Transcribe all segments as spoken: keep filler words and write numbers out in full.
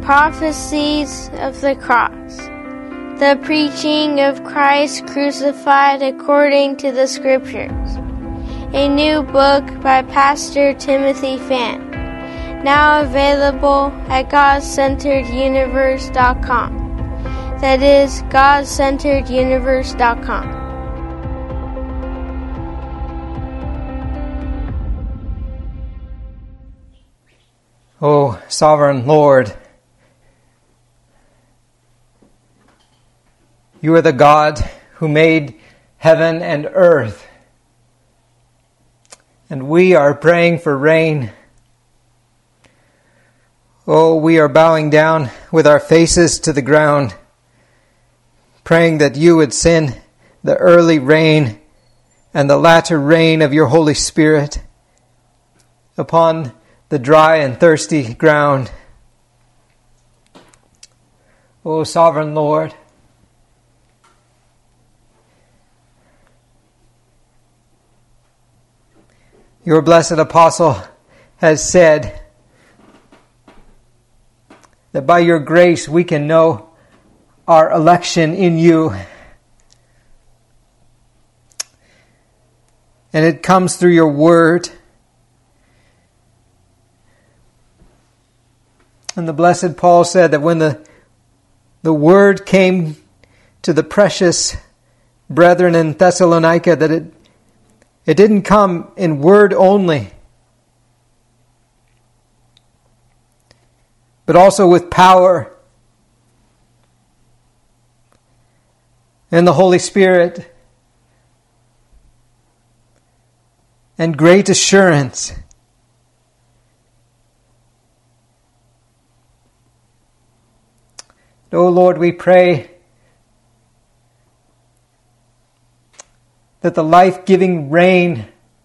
prophecies of the cross, the preaching of Christ crucified according to the Scriptures, a new book by Pastor Timothy Fan, now available at God Centered Universe dot com. That is, God Centered Universe dot com. O sovereign Lord, you are the God who made heaven and earth, and we are praying for rain. Oh, we are bowing down with our faces to the ground, praying that you would send the early rain and the latter rain of your Holy Spirit upon the dry and thirsty ground. O sovereign Lord, your blessed apostle has said that by your grace we can know our election in you. And it comes through your word. And the blessed Paul said that when the, the word came to the precious brethren in Thessalonica, that it, it didn't come in word only, but also with power and the Holy Spirit and great assurance. O Lord, we pray that the life-giving rain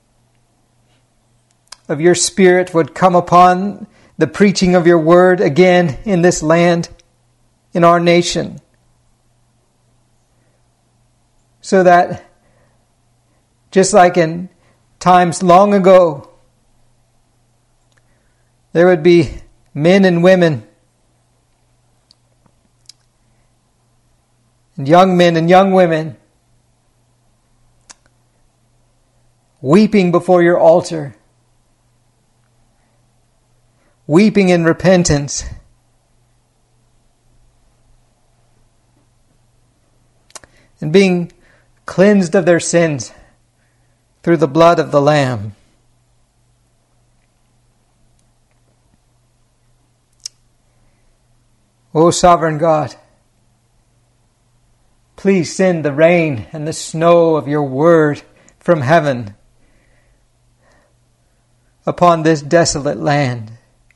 of your Spirit would come upon the preaching of your word again in this land, in our nation, so that just like in times long ago, there would be men and women and young men and young women weeping before your altar, weeping in repentance, and being cleansed of their sins through the blood of the Lamb. O sovereign God, please send the rain and the snow of your word from heaven upon this desolate land.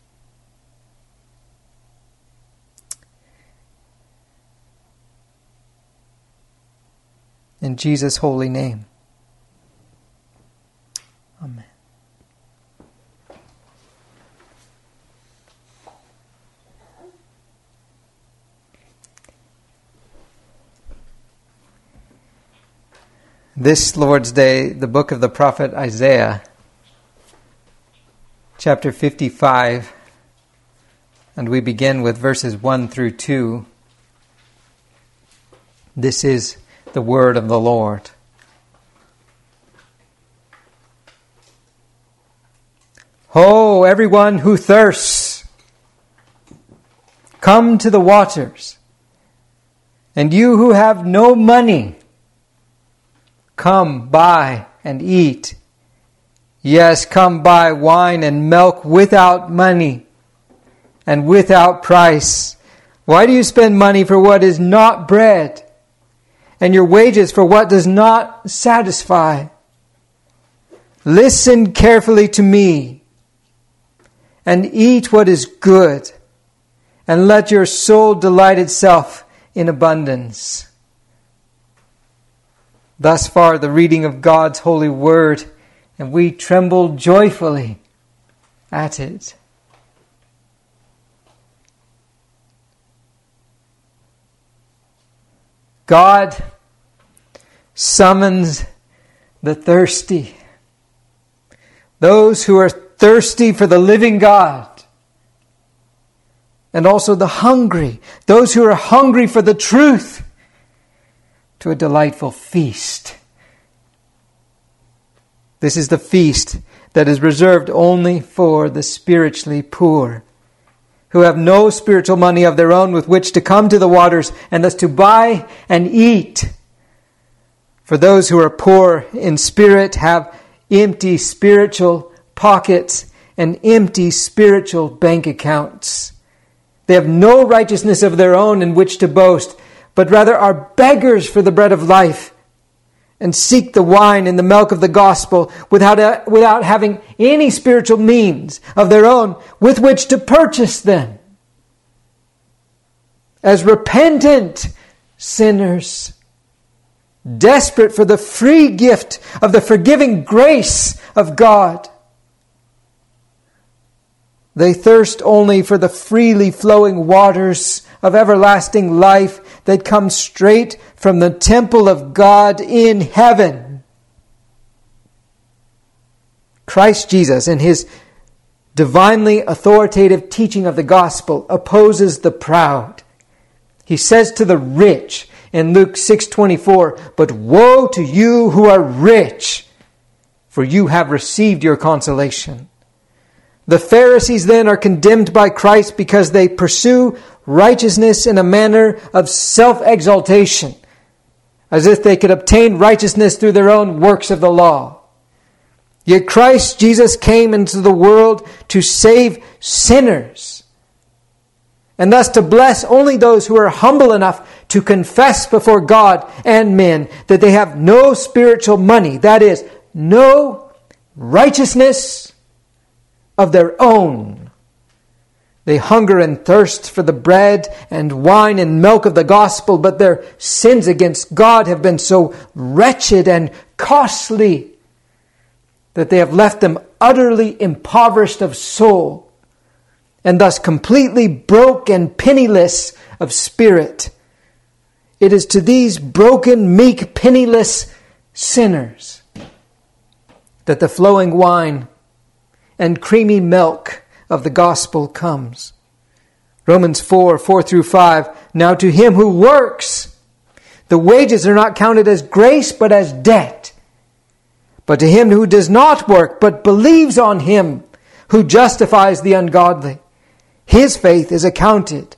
In Jesus' holy name. Amen. This Lord's Day, the book of the prophet Isaiah, chapter fifty-five, and we begin with verses one through two. This is the word of the Lord. Ho, everyone who thirsts, come to the waters. And you who have no money, come buy and eat. Yes, come buy wine and milk without money and without price. Why do you spend money for what is not bread, and your wages for what does not satisfy? Listen carefully to me, and eat what is good, and let your soul delight itself in abundance. Thus far the reading of God's holy word, and we tremble joyfully at it. God summons the thirsty, those who are thirsty for the living God, and also the hungry, those who are hungry for the truth, to a delightful feast. This is the feast that is reserved only for the spiritually poor, who have no spiritual money of their own with which to come to the waters and thus to buy and eat. For those who are poor in spirit have empty spiritual pockets and empty spiritual bank accounts. They have no righteousness of their own in which to boast, but rather are beggars for the bread of life, and seek the wine and the milk of the gospel without, a, without having any spiritual means of their own with which to purchase them. As repentant sinners, desperate for the free gift of the forgiving grace of God, they thirst only for the freely flowing waters of everlasting life that come straight from the temple of God in heaven. Christ Jesus, in his divinely authoritative teaching of the gospel, opposes the proud. He says to the rich in Luke six twenty-four, "But woe to you who are rich, for you have received your consolation." The Pharisees then are condemned by Christ because they pursue righteousness in a manner of self-exaltation, as if they could obtain righteousness through their own works of the law. Yet Christ Jesus came into the world to save sinners, and thus to bless only those who are humble enough to confess before God and men that they have no spiritual money, that is, no righteousness of their own. They hunger and thirst for the bread and wine and milk of the gospel, but their sins against God have been so wretched and costly that they have left them utterly impoverished of soul, and thus completely broke and penniless of spirit. It is to these broken, meek, penniless sinners that the flowing wine and creamy milk of the gospel comes. Romans four, four through five. Now to him who works, the wages are not counted as grace, but as debt. But to him who does not work, but believes on him who justifies the ungodly, his faith is accounted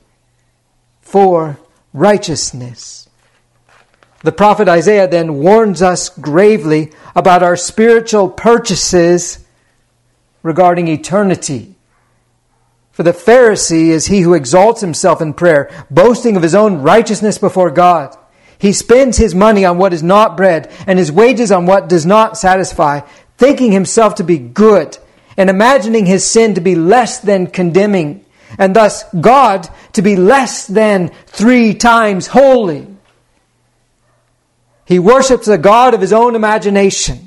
for righteousness. The prophet Isaiah then warns us gravely about our spiritual purchases regarding eternity. For the Pharisee is he who exalts himself in prayer, boasting of his own righteousness before God. He spends his money on what is not bread, and his wages on what does not satisfy, thinking himself to be good, and imagining his sin to be less than condemning, and thus God to be less than three times holy. He worships the God of his own imagination.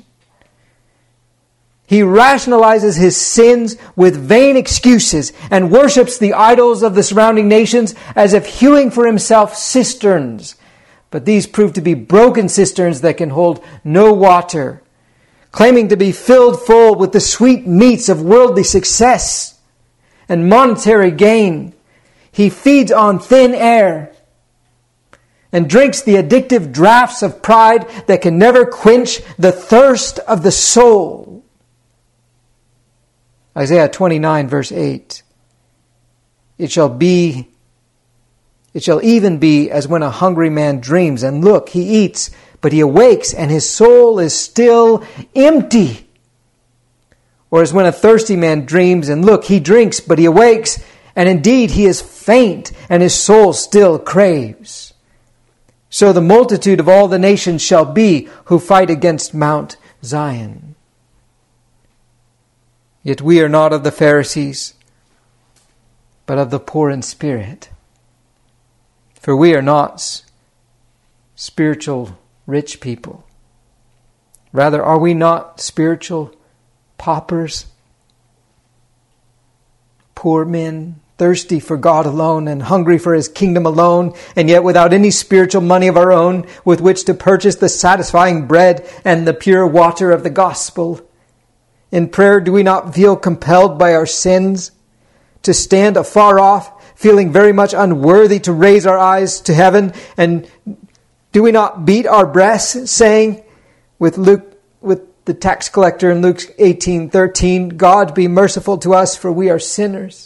He rationalizes his sins with vain excuses and worships the idols of the surrounding nations as if hewing for himself cisterns. But these prove to be broken cisterns that can hold no water, claiming to be filled full with the sweet meats of worldly success and monetary gain. He feeds on thin air and drinks the addictive draughts of pride that can never quench the thirst of the soul. Isaiah twenty-nine, verse eight. It shall be, it shall even be as when a hungry man dreams, and look, he eats, but he awakes, and his soul is still empty. Or as when a thirsty man dreams, and look, he drinks, but he awakes, and indeed he is faint, and his soul still craves. So the multitude of all the nations shall be who fight against Mount Zion. Yet we are not of the Pharisees, but of the poor in spirit. For we are not spiritual rich people. Rather, are we not spiritual paupers? Poor men, thirsty for God alone and hungry for his kingdom alone, and yet without any spiritual money of our own with which to purchase the satisfying bread and the pure water of the gospel. In prayer, do we not feel compelled by our sins to stand afar off, feeling very much unworthy to raise our eyes to heaven? And do we not beat our breasts, saying with Luke, with the tax collector in Luke eighteen thirteen, God be merciful to us, for we are sinners?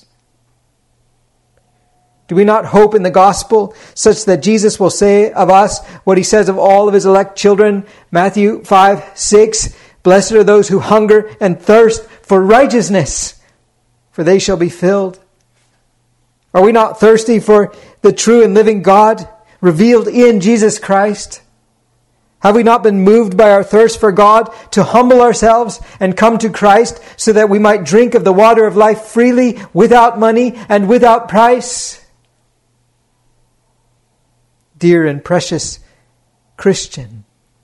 Do we not hope in the gospel such that Jesus will say of us what he says of all of his elect children? Matthew five six, blessed are those who hunger and thirst for righteousness, for they shall be filled. Are we not thirsty for the true and living God revealed in Jesus Christ? Have we not been moved by our thirst for God to humble ourselves and come to Christ so that we might drink of the water of life freely, without money and without price? Dear and precious Christian,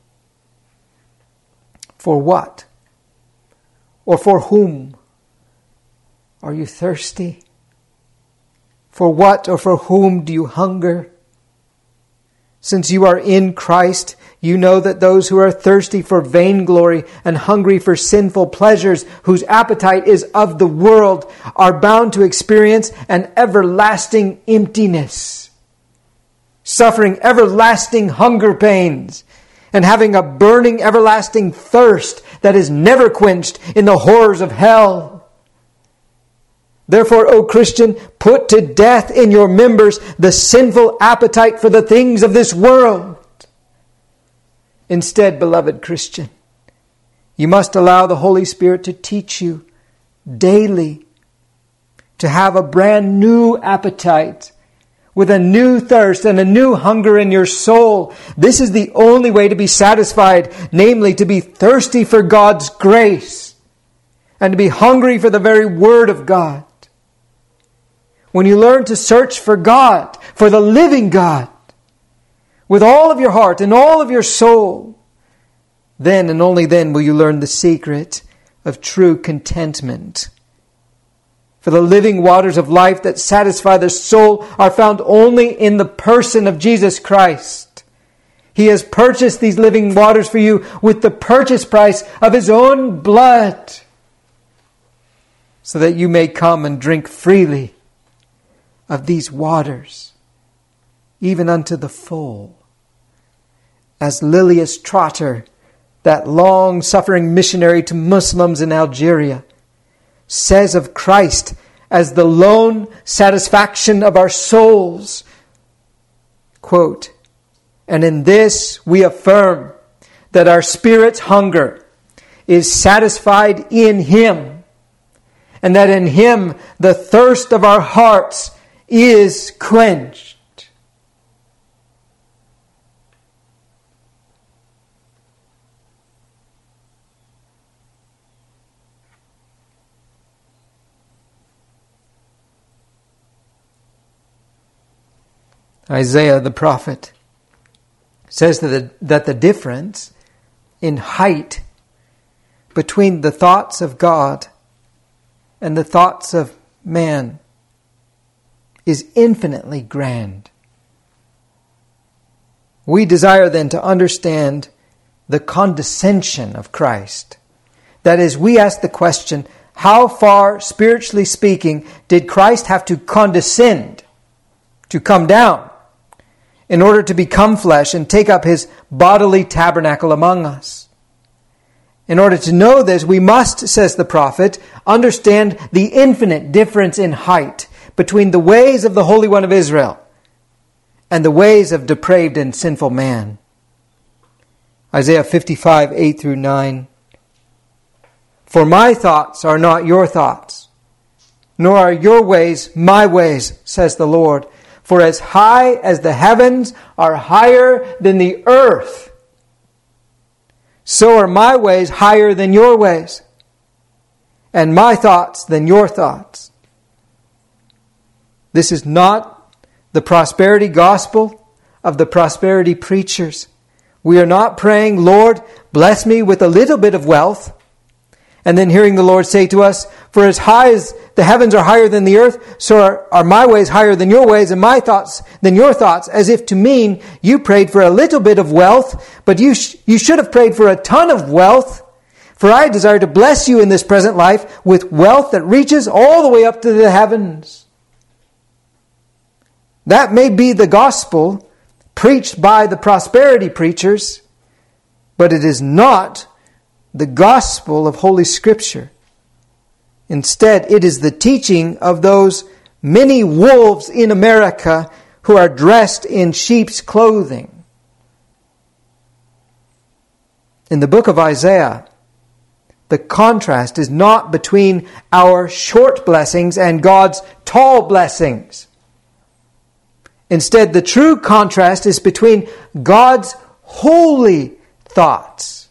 for what or for whom are you thirsty? For what or for whom do you hunger? Since you are in Christ, you know that those who are thirsty for vainglory and hungry for sinful pleasures, whose appetite is of the world, are bound to experience an everlasting emptiness, suffering everlasting hunger pains, and having a burning everlasting thirst that is never quenched in the horrors of hell. Therefore, O Christian, put to death in your members the sinful appetite for the things of this world. Instead, beloved Christian, you must allow the Holy Spirit to teach you daily to have a brand new appetite with a new thirst and a new hunger in your soul. This is the only way to be satisfied, namely to be thirsty for God's grace and to be hungry for the very Word of God. When you learn to search for God, for the living God, with all of your heart and all of your soul, then and only then will you learn the secret of true contentment. For the living waters of life that satisfy the soul are found only in the person of Jesus Christ. He has purchased these living waters for you with the purchase price of His own blood, so that you may come and drink freely of these waters, even unto the full. As Lilius Trotter, that long-suffering missionary to Muslims in Algeria, says of Christ as the lone satisfaction of our souls, quote, and in this we affirm that our spirit's hunger is satisfied in Him, and that in Him the thirst of our hearts is quenched. Isaiah the prophet says that the, that the difference in height between the thoughts of God and the thoughts of man is infinitely grand. We desire then to understand the condescension of Christ. That is, we ask the question, how far, spiritually speaking, did Christ have to condescend, to come down, in order to become flesh and take up His bodily tabernacle among us? In order to know this, we must, says the prophet, understand the infinite difference in height between the ways of the Holy One of Israel and the ways of depraved and sinful man. Isaiah fifty-five, eight through nine. For my thoughts are not your thoughts, nor are your ways my ways, says the Lord. For as high as the heavens are higher than the earth, so are my ways higher than your ways, and my thoughts than your thoughts. This is not the prosperity gospel of the prosperity preachers. We are not praying, Lord, bless me with a little bit of wealth, and then hearing the Lord say to us, for as high as the heavens are higher than the earth, so are, are my ways higher than your ways, and my thoughts than your thoughts, as if to mean you prayed for a little bit of wealth, but you sh- you should have prayed for a ton of wealth. For I desire to bless you in this present life with wealth that reaches all the way up to the heavens. That may be the gospel preached by the prosperity preachers, but it is not the gospel of Holy Scripture. Instead, it is the teaching of those many wolves in America who are dressed in sheep's clothing. In the book of Isaiah, the contrast is not between our short blessings and God's tall blessings. Instead, the true contrast is between God's holy thoughts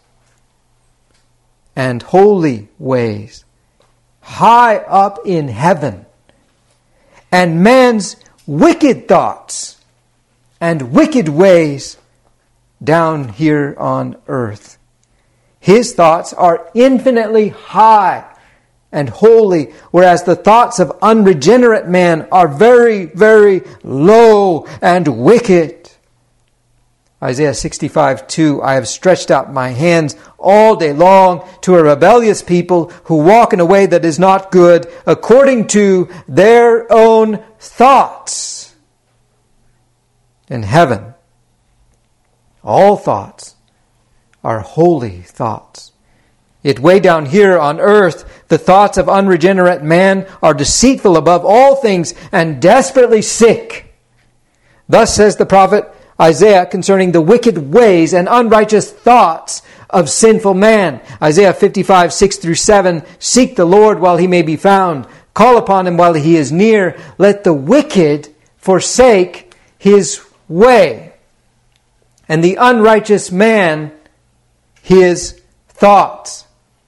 and holy ways, high up in heaven, and man's wicked thoughts and wicked ways down here on earth. His thoughts are infinitely high and holy, whereas the thoughts of unregenerate man are very, very low and wicked. Isaiah sixty-five two, I have stretched out my hands all day long to a rebellious people who walk in a way that is not good, according to their own thoughts. In heaven, all thoughts are holy thoughts. Yet way down here on earth, the thoughts of unregenerate man are deceitful above all things and desperately sick. Thus says the prophet Isaiah concerning the wicked ways and unrighteous thoughts of sinful man. Isaiah fifty-five, six through seven, seek the Lord while he may be found. Call upon him while he is near. Let the wicked forsake his way, and the unrighteous man his thoughts.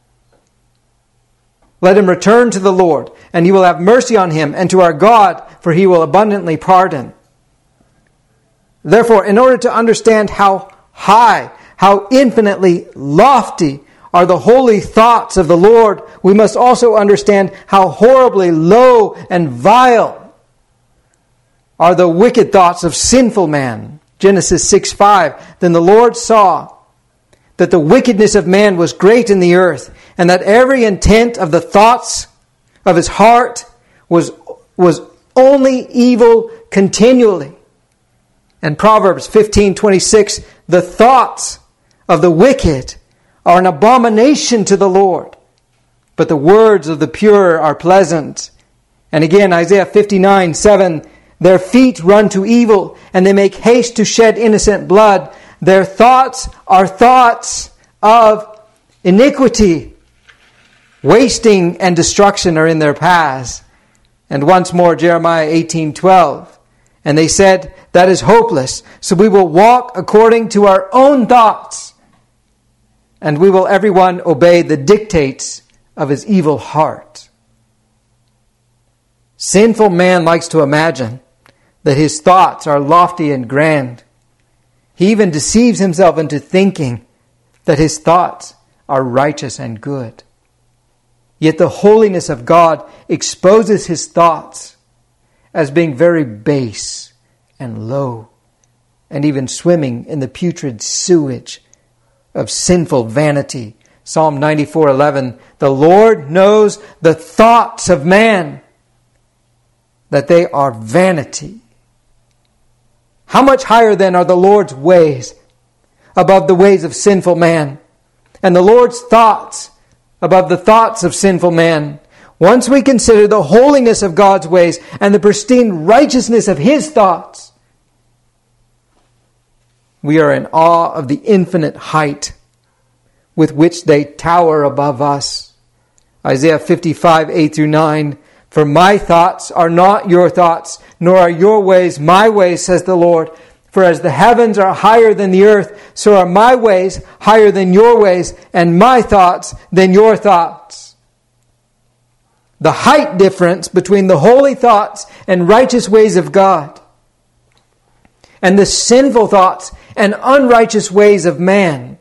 Let him return to the Lord, and he will have mercy on him, and to our God, for he will abundantly pardon. Therefore, in order to understand how high, how infinitely lofty are the holy thoughts of the Lord, we must also understand how horribly low and vile are the wicked thoughts of sinful man. Genesis six five, then the Lord saw that the wickedness of man was great in the earth, and that every intent of the thoughts of his heart was, was only evil continually. And Proverbs fifteen twenty-six, the thoughts of the wicked are an abomination to the Lord, but the words of the pure are pleasant. And again, Isaiah fifty-nine seven, their feet run to evil, and they make haste to shed innocent blood. Their thoughts are thoughts of iniquity. Wasting and destruction are in their paths. And once more, Jeremiah eighteen twelve. And they said, that is hopeless. So we will walk according to our own thoughts, and we will everyone obey the dictates of his evil heart. Sinful man likes to imagine that his thoughts are lofty and grand. He even deceives himself into thinking that his thoughts are righteous and good. Yet the holiness of God exposes his thoughts as being very base and low, and even swimming in the putrid sewage of sinful vanity. Psalm ninety-four eleven, the Lord knows the thoughts of man, that they are vanity. How much higher then are the Lord's ways above the ways of sinful man, and the Lord's thoughts above the thoughts of sinful man? Once we consider the holiness of God's ways and the pristine righteousness of his thoughts, we are in awe of the infinite height with which they tower above us. Isaiah fifty-five, eight through nine, for my thoughts are not your thoughts, nor are your ways my ways, says the Lord. For as the heavens are higher than the earth, so are my ways higher than your ways, and my thoughts than your thoughts. The height difference between the holy thoughts and righteous ways of God and the sinful thoughts and unrighteous ways of man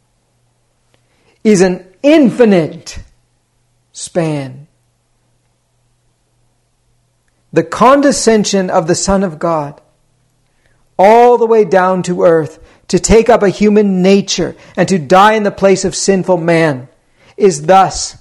is an infinite span. The condescension of the Son of God all the way down to earth to take up a human nature and to die in the place of sinful man is thus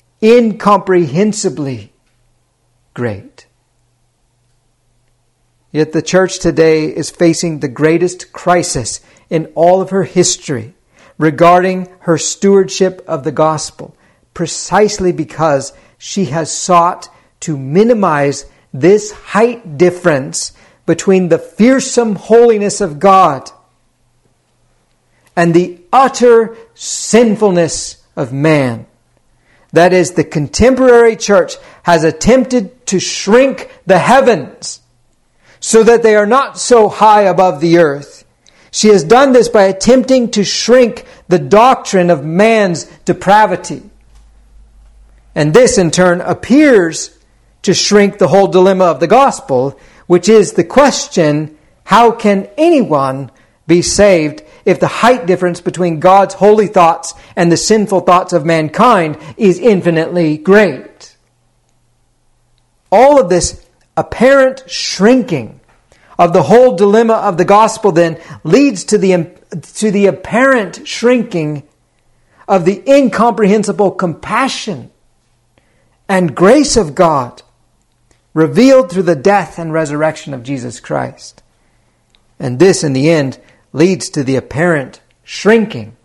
incomprehensibly great. Yet the church today is facing the greatest crisis in all of her history regarding her stewardship of the gospel, precisely because she has sought to minimize this height difference between the fearsome holiness of God and the utter sinfulness of man. That is, the contemporary church has attempted to shrink the heavens so that they are not so high above the earth. She has done this by attempting to shrink the doctrine of man's depravity. And this, in turn, appears to shrink the whole dilemma of the gospel, which is the question, how can anyone be saved if the height difference between God's holy thoughts and the sinful thoughts of mankind is infinitely great? All of this apparent shrinking of the whole dilemma of the gospel then leads to the, to the apparent shrinking of the incomprehensible compassion and grace of God revealed through the death and resurrection of Jesus Christ. And this, in the end, leads to the apparent shrinking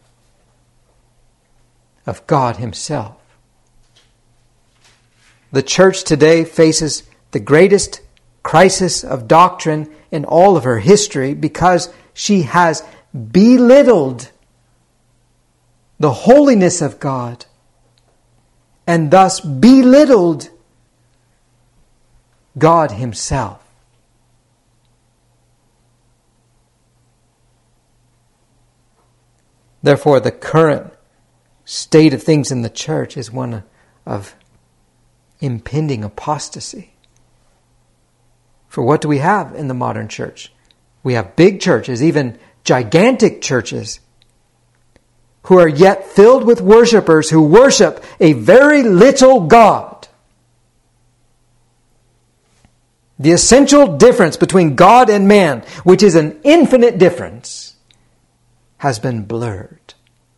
of God Himself. The church today faces the greatest crisis of doctrine in all of her history because she has belittled the holiness of God and thus belittled God Himself. Therefore, the current state of things in the church is one of impending apostasy. For what do we have in the modern church? We have big churches, even gigantic churches, who are yet filled with worshipers who worship a very little God. The essential difference between God and man, which is an infinite difference, has been blurred.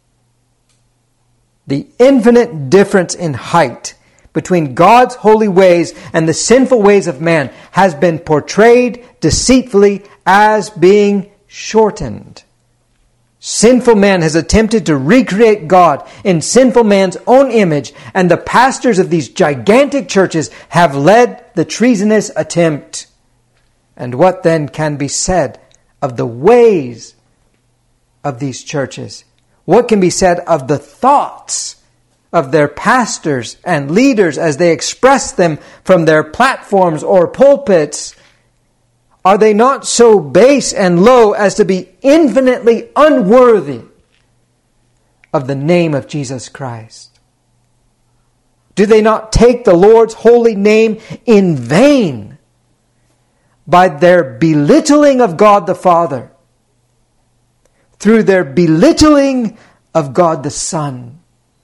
The infinite difference in height between God's holy ways and the sinful ways of man has been portrayed deceitfully as being shortened. Sinful man has attempted to recreate God in sinful man's own image, and the pastors of these gigantic churches have led the treasonous attempt. And what then can be said of the ways of these churches? What can be said of the thoughts of their pastors and leaders as they express them from their platforms or pulpits? Are they not so base and low as to be infinitely unworthy of the name of Jesus Christ? Do they not take the Lord's holy name in vain by their belittling of God the Father, through their belittling of God the Son,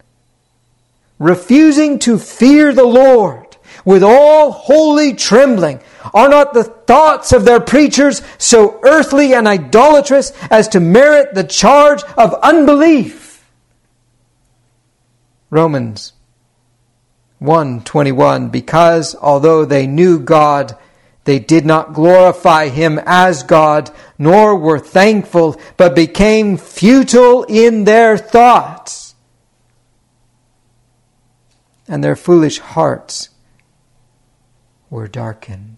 refusing to fear the Lord with all holy trembling? Are not the thoughts of their preachers so earthly and idolatrous as to merit the charge of unbelief? Romans one twenty-one, because although they knew God, they did not glorify Him as God, nor were thankful, but became futile in their thoughts, and their foolish hearts were darkened.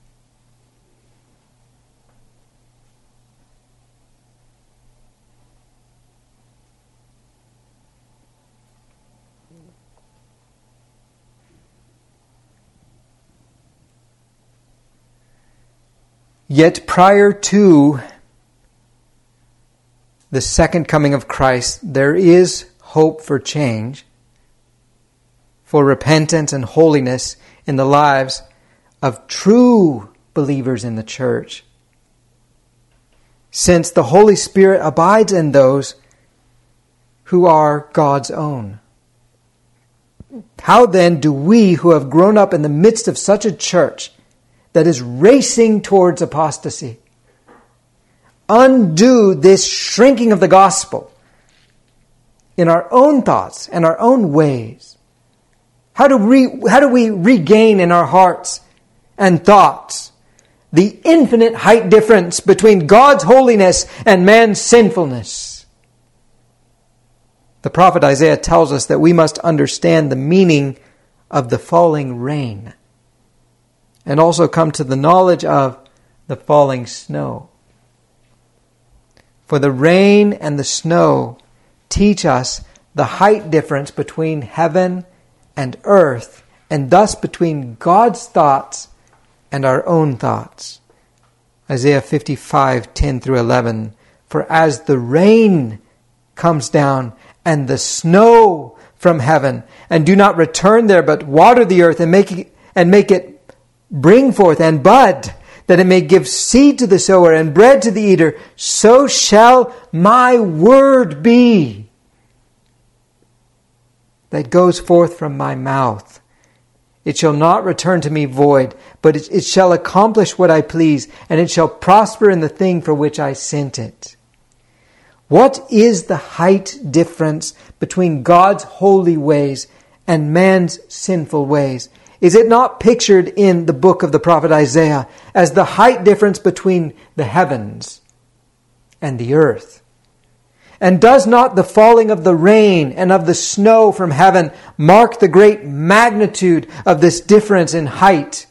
Yet prior to the second coming of Christ, there is hope for change, for repentance and holiness in the lives of true believers in the church, since the Holy Spirit abides in those who are God's own. How then do we who have grown up in the midst of such a church that is racing towards apostasy undo this shrinking of the gospel in our own thoughts and our own ways? How do we, how do we regain in our hearts and thoughts the infinite height difference between God's holiness and man's sinfulness. The prophet Isaiah tells us that we must understand the meaning of the falling rain and also come to the knowledge of the falling snow. For the rain and the snow teach us the height difference between heaven and earth, and thus between God's thoughts and our own thoughts. Isaiah fifty-five, ten through eleven. For as the rain comes down and the snow from heaven, and do not return there, but water the earth and make it, and make it bring forth and bud, that it may give seed to the sower and bread to the eater, so shall my word be that goes forth from my mouth. It shall not return to me void, but it, it shall accomplish what I please, and it shall prosper in the thing for which I sent it. What is the height difference between God's holy ways and man's sinful ways? Is it not pictured in the book of the prophet Isaiah as the height difference between the heavens and the earth? And does not the falling of the rain and of the snow from heaven mark the great magnitude of this difference in height?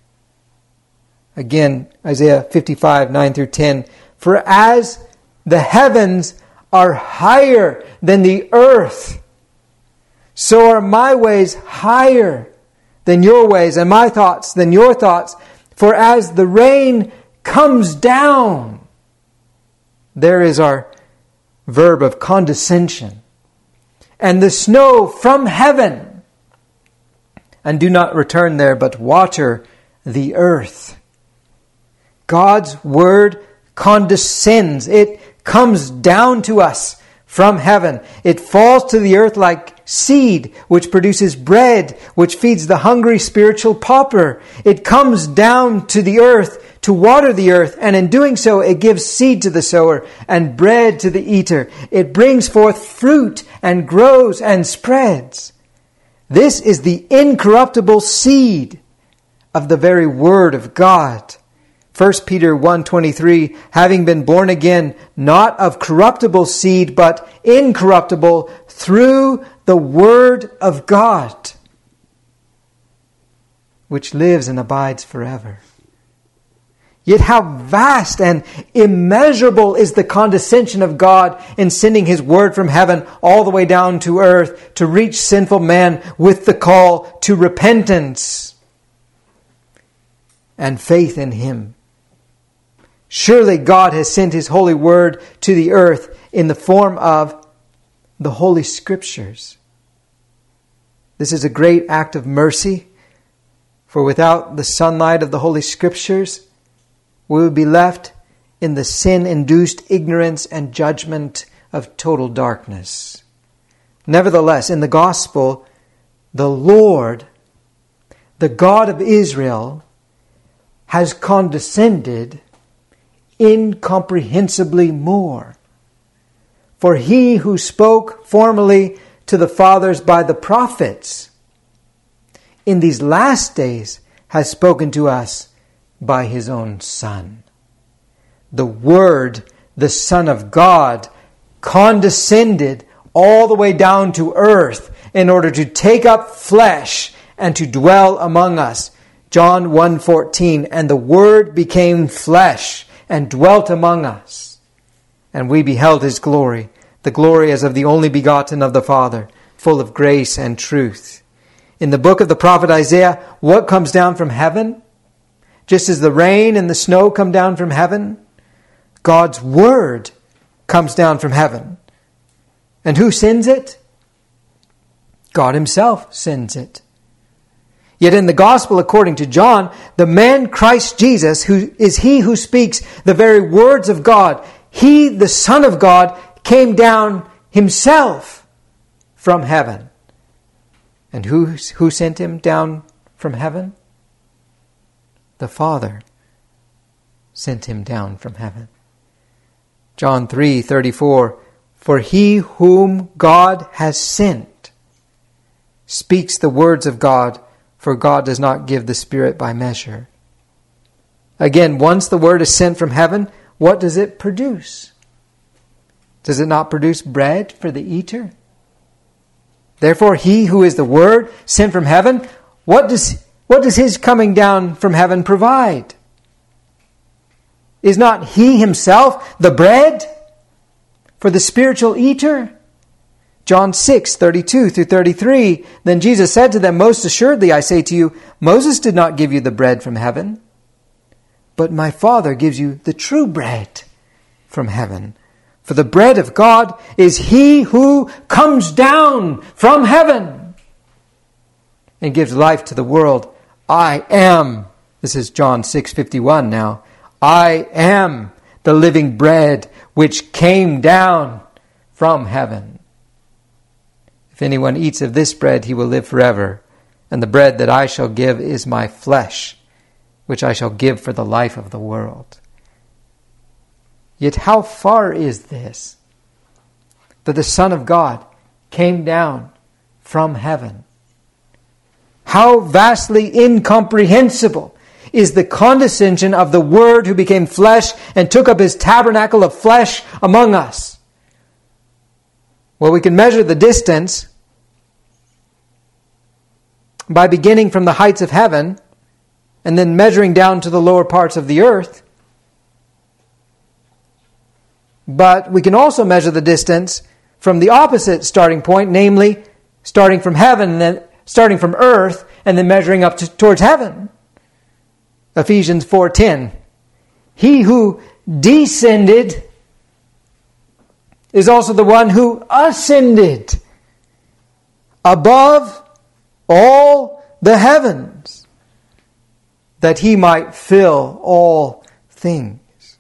Again, Isaiah fifty-five, nine through ten. For as the heavens are higher than the earth, so are my ways higher than your ways, and my thoughts than your thoughts. For as the rain comes down, there is our verb of condescension, and the snow from heaven, and do not return there, but water the earth. God's word condescends. It comes down to us from heaven. It falls to the earth like seed, which produces bread, which feeds the hungry spiritual pauper. It comes down to the earth to water the earth, and in doing so, it gives seed to the sower and bread to the eater. It brings forth fruit and grows and spreads. This is the incorruptible seed of the very word of God. First Peter one twenty-three, having been born again, not of corruptible seed, but incorruptible, through the word of God, which lives and abides forever. Yet how vast and immeasurable is the condescension of God in sending His word from heaven all the way down to earth to reach sinful man with the call to repentance and faith in Him. Surely God has sent His holy word to the earth in the form of the Holy Scriptures. This is a great act of mercy, for without the sunlight of the Holy Scriptures, we would be left in the sin-induced ignorance and judgment of total darkness. Nevertheless, in the gospel, the Lord, the God of Israel, has condescended incomprehensibly more. For He who spoke formerly to the fathers by the prophets, in these last days has spoken to us by His own Son. The Word, the Son of God, condescended all the way down to earth in order to take up flesh and to dwell among us. John one fourteen, and the Word became flesh and dwelt among us, and we beheld His glory, the glory as of the only begotten of the Father, full of grace and truth. In the book of the prophet Isaiah, what comes down from heaven? Just as the rain and the snow come down from heaven, God's word comes down from heaven. And who sends it? God Himself sends it. Yet in the gospel according to John, the man Christ Jesus, who is He who speaks the very words of God, He, the Son of God, came down Himself from heaven. And who, who sent Him down from heaven? The Father sent Him down from heaven. John three thirty-four, for He whom God has sent speaks the words of God, for God does not give the Spirit by measure. Again, once the word is sent from heaven, what does it produce? Does it not produce bread for the eater? Therefore, he who is the word sent from heaven, what does, what does his coming down from heaven provide? Is not he himself the bread for the spiritual eater? John six, thirty-two through thirty-three, then Jesus said to them, most assuredly I say to you, Moses did not give you the bread from heaven, but my Father gives you the true bread from heaven. For the bread of God is he who comes down from heaven and gives life to the world. I am, this is John six fifty-one now, I am the living bread which came down from heaven. If anyone eats of this bread, he will live forever. And the bread that I shall give is my flesh, which I shall give for the life of the world. Yet how far is this? That the Son of God came down from heaven. How vastly incomprehensible is the condescension of the Word who became flesh and took up his tabernacle of flesh among us. Well, we can measure the distance by beginning from the heights of heaven and then measuring down to the lower parts of the earth. But we can also measure the distance from the opposite starting point, namely starting from heaven, and then starting from earth, and then measuring up to, towards heaven. Ephesians four ten. He who descended is also the one who ascended above all the heavens, that he might fill all things.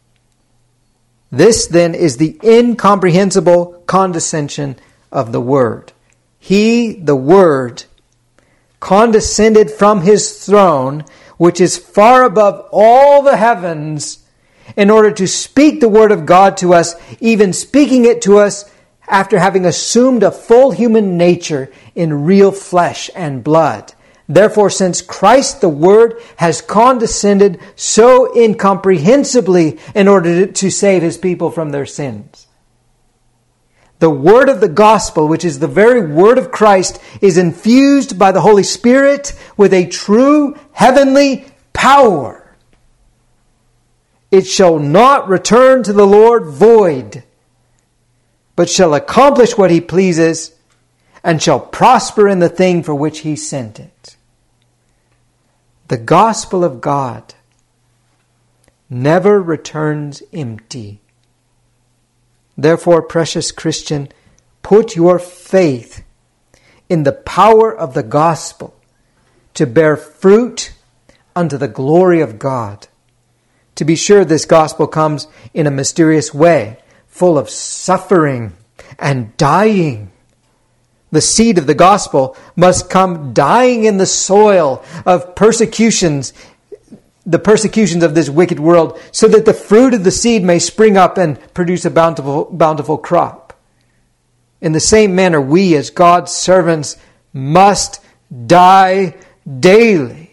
This then is the incomprehensible condescension of the Word. He, the Word, condescended from his throne, which is far above all the heavens, in order to speak the Word of God to us, even speaking it to us after having assumed a full human nature in real flesh and blood. Therefore, since Christ the Word has condescended so incomprehensibly in order to save his people from their sins, the word of the gospel, which is the very word of Christ, is infused by the Holy Spirit with a true heavenly power. It shall not return to the Lord void, but shall accomplish what he pleases, and shall prosper in the thing for which he sent it. The gospel of God never returns empty. Therefore, precious Christian, put your faith in the power of the gospel to bear fruit unto the glory of God. To be sure, this gospel comes in a mysterious way, full of suffering and dying. The seed of the gospel must come dying in the soil of persecutions, the persecutions of this wicked world, so that the fruit of the seed may spring up and produce a bountiful, bountiful crop. In the same manner, we as God's servants must die daily.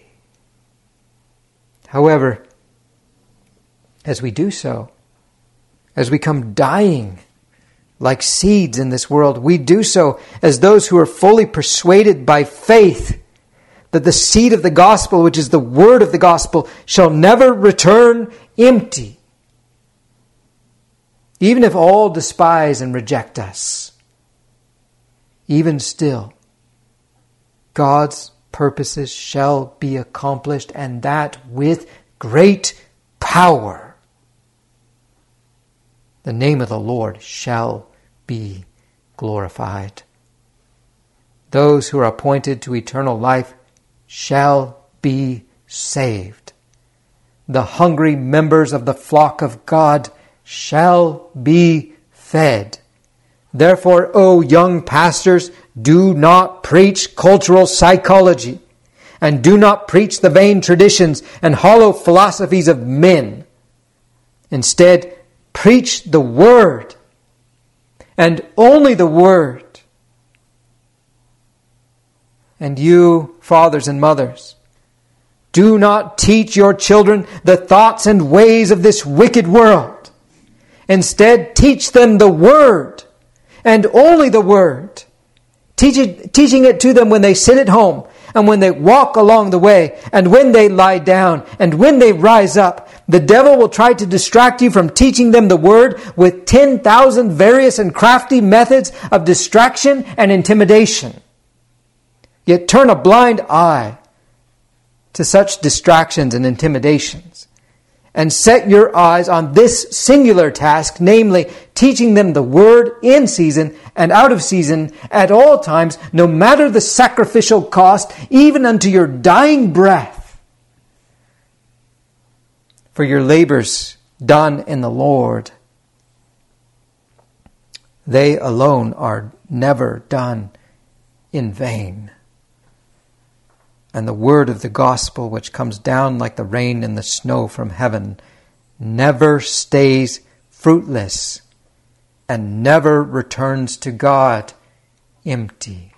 However, as we do so, as we come dying like seeds in this world, we do so as those who are fully persuaded by faith that the seed of the gospel, which is the word of the gospel, shall never return empty. Even if all despise and reject us, even still, God's purposes shall be accomplished, and that with great power. The name of the Lord shall be glorified. Those who are appointed to eternal life shall be saved. The hungry members of the flock of God shall be fed. Therefore, O young pastors, do not preach cultural psychology, and do not preach the vain traditions and hollow philosophies of men. Instead, preach the Word, and only the Word. And you, fathers and mothers, Do not teach your children the thoughts and ways of this wicked world. Instead, teach them the Word, and only the Word. Teach it, teaching it to them when they sit at home, and when they walk along the way, and when they lie down, and when they rise up. The devil will try to distract you from teaching them the Word with ten thousand various and crafty methods of distraction and intimidation. Yet turn a blind eye to such distractions and intimidations, and set your eyes on this singular task, namely, teaching them the Word in season and out of season at all times, no matter the sacrificial cost, even unto your dying breath. For your labors done in the Lord, they alone are never done in vain. And the word of the gospel, which comes down like the rain and the snow from heaven, never stays fruitless and never returns to God empty.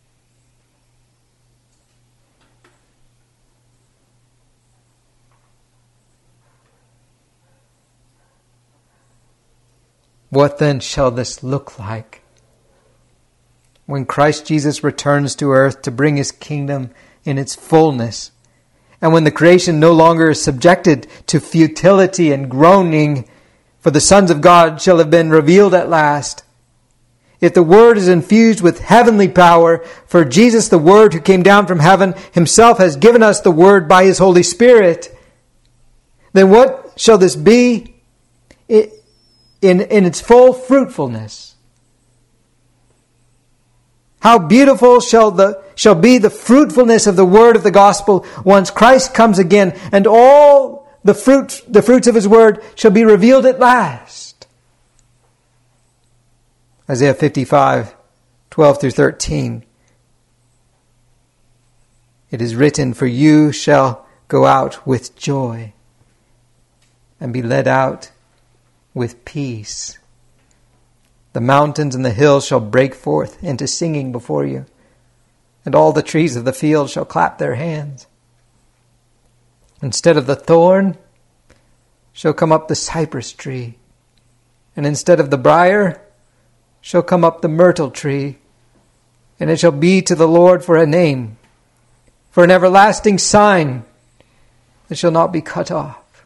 What then shall this look like? When Christ Jesus returns to earth to bring his kingdom in its fullness, and when the creation no longer is subjected to futility and groaning, for the sons of God shall have been revealed at last. If the Word is infused with heavenly power, for Jesus, the Word who came down from heaven, himself has given us the Word by his Holy Spirit, then what shall this be in, in, in its full fruitfulness? How beautiful shall the shall be the fruitfulness of the word of the gospel once Christ comes again, and all the fruit the fruits of his word shall be revealed at last. Isaiah fifty-five, twelve through thirteen. It is written, "For you shall go out with joy and be led out with peace. The mountains and the hills shall break forth into singing before you, and all the trees of the field shall clap their hands. Instead of the thorn shall come up the cypress tree, and instead of the briar shall come up the myrtle tree, and it shall be to the Lord for a name, for an everlasting sign that shall not be cut off."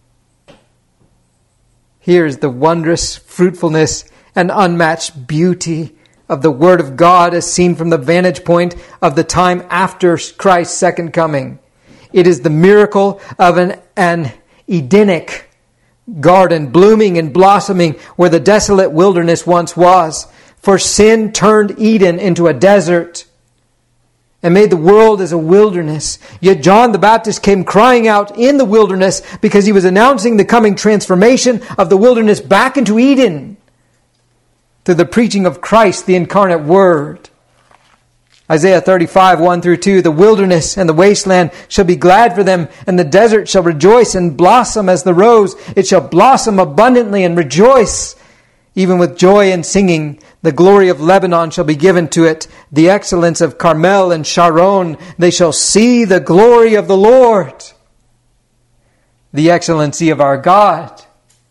Here is the wondrous fruitfulness and unmatched beauty of the Word of God as seen from the vantage point of the time after Christ's second coming. It is the miracle of an, an Edenic garden blooming and blossoming where the desolate wilderness once was. For sin turned Eden into a desert and made the world as a wilderness. Yet John the Baptist came crying out in the wilderness because he was announcing the coming transformation of the wilderness back into Eden through the preaching of Christ, the incarnate Word. Isaiah thirty-five, one through two, "The wilderness and the wasteland shall be glad for them, and the desert shall rejoice and blossom as the rose. It shall blossom abundantly and rejoice, even with joy and singing. The glory of Lebanon shall be given to it, the excellence of Carmel and Sharon. They shall see the glory of the Lord." The excellency of our God.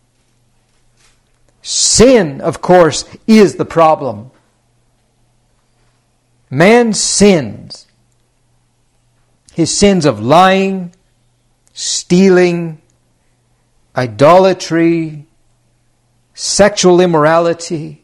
Sin, of course, is the problem. Man sins. His sins of lying, stealing, idolatry, sexual immorality,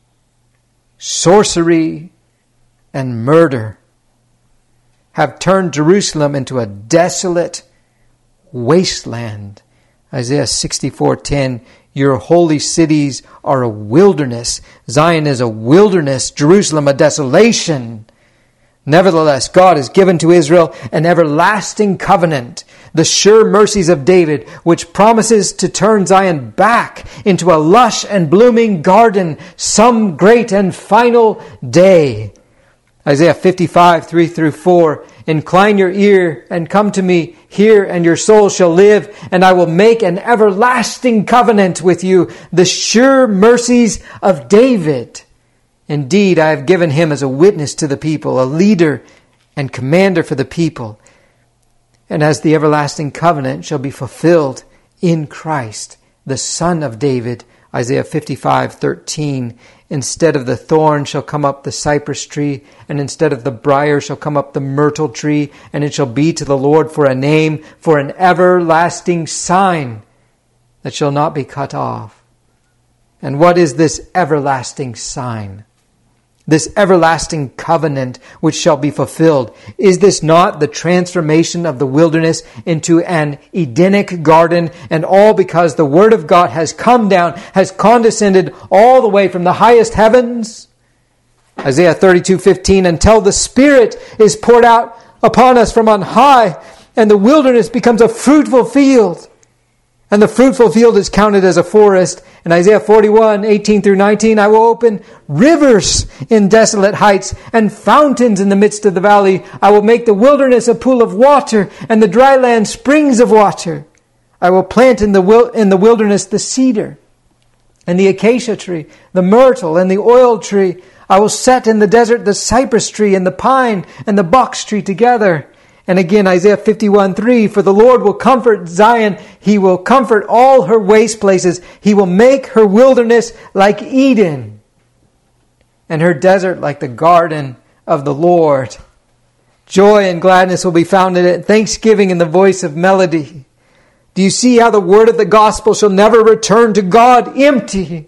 sorcery, and murder have turned Jerusalem into a desolate wasteland. Isaiah sixty-four ten, "Your holy cities are a wilderness. Zion is a wilderness, Jerusalem a desolation. Nevertheless, God has given to Israel an everlasting covenant, the sure mercies of David, which promises to turn Zion back into a lush and blooming garden some great and final day." Isaiah fifty-five, three through four, "Incline your ear and come to me, hear, and your soul shall live, and I will make an everlasting covenant with you, the sure mercies of David. Indeed, I have given him as a witness to the people, a leader and commander for the people. and as the everlasting covenant shall be fulfilled in Christ, the Son of David, Isaiah fifty-five thirteen. Instead of the thorn shall come up the cypress tree, and instead of the briar shall come up the myrtle tree, and it shall be to the Lord for a name, for an everlasting sign that shall not be cut off. And what is this everlasting sign? This everlasting covenant which shall be fulfilled. Is this not the transformation of the wilderness into an Edenic garden? And all because the Word of God has come down, has condescended all the way from the highest heavens? Isaiah thirty-two fifteen, until the Spirit is poured out upon us from on high, and the wilderness becomes a fruitful field. And the fruitful field is counted as a forest. In Isaiah forty-one eighteen through nineteen, I will open rivers in desolate heights and fountains in the midst of the valley. I will make the wilderness a pool of water and the dry land springs of water. I will plant in the wil- in the wilderness the cedar and the acacia tree, the myrtle and the oil tree. I will set in the desert the cypress tree and the pine and the box tree together. And again, Isaiah fifty-one three, for the Lord will comfort Zion. He will comfort all her waste places. He will make her wilderness like Eden, and her desert like the garden of the Lord. Joy and gladness will be found in it, thanksgiving in the voice of melody. Do you see how the word of the gospel shall never return to God empty?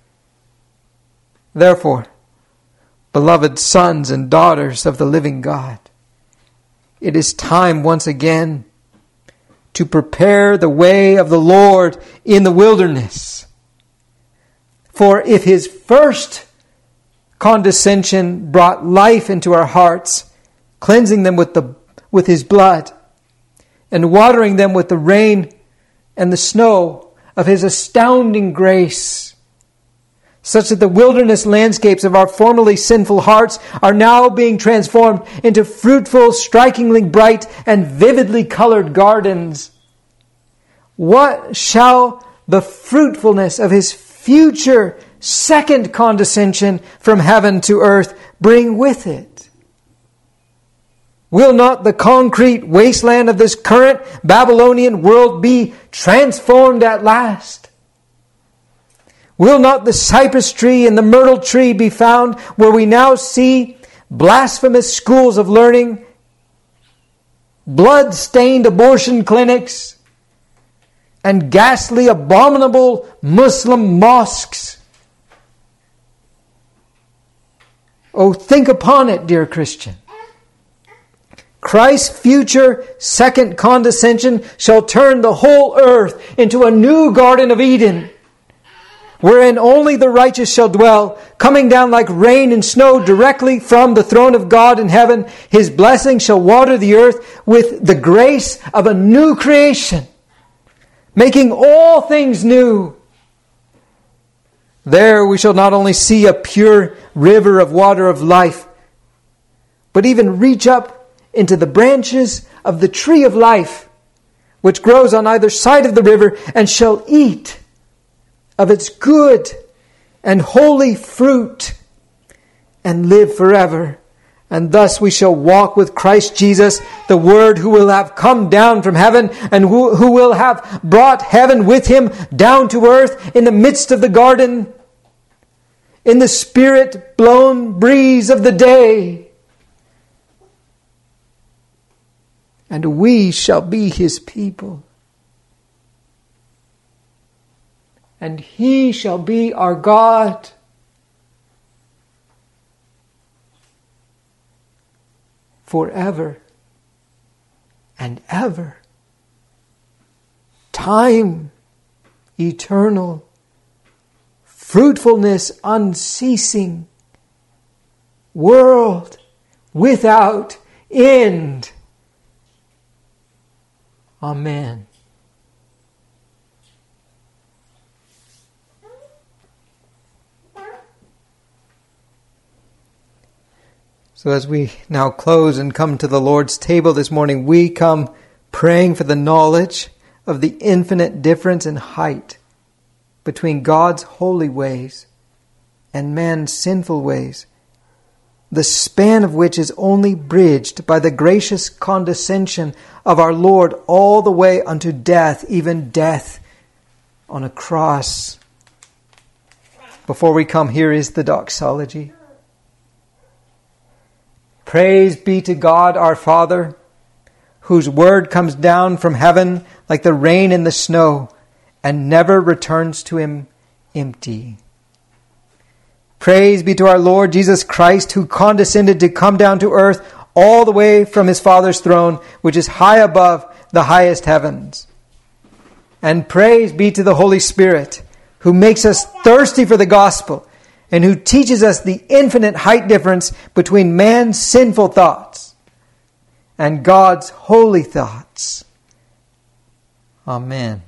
Therefore, beloved sons and daughters of the living God, it is time once again to prepare the way of the Lord in the wilderness. For if His first condescension brought life into our hearts, cleansing them with the with His blood, and watering them with the rain and the snow of His astounding grace, such that the wilderness landscapes of our formerly sinful hearts are now being transformed into fruitful, strikingly bright, and vividly colored gardens. What shall the fruitfulness of His future second condescension from heaven to earth bring with it? Will not the concrete wasteland of this current Babylonian world be transformed at last? Will not the cypress tree and the myrtle tree be found where we now see blasphemous schools of learning, blood-stained abortion clinics, and ghastly, abominable Muslim mosques? Oh, think upon it, dear Christian. Christ's future second condescension shall turn the whole earth into a new Garden of Eden, wherein only the righteous shall dwell, coming down like rain and snow directly from the throne of God in heaven. His blessing shall water the earth with the grace of a new creation, making all things new. There we shall not only see a pure river of water of life, but even reach up into the branches of the tree of life, which grows on either side of the river, and shall eat of its good and holy fruit, and live forever. And thus we shall walk with Christ Jesus, the Word, who will have come down from heaven, and who, who will have brought heaven with Him down to earth in the midst of the garden, in the Spirit-blown breeze of the day. And we shall be His people. And He shall be our God. Forever and ever. Time eternal. Fruitfulness unceasing. World without end. Amen. So as we now close and come to the Lord's table this morning, we come praying for the knowledge of the infinite difference in height between God's holy ways and man's sinful ways, the span of which is only bridged by the gracious condescension of our Lord all the way unto death, even death on a cross. Before we come, here is the doxology. Praise be to God our Father, whose word comes down from heaven like the rain and the snow, and never returns to him empty. Praise be to our Lord Jesus Christ, who condescended to come down to earth all the way from his Father's throne, which is high above the highest heavens. And praise be to the Holy Spirit, who makes us thirsty for the gospel, and who teaches us the infinite height difference between man's sinful thoughts and God's holy thoughts. Amen.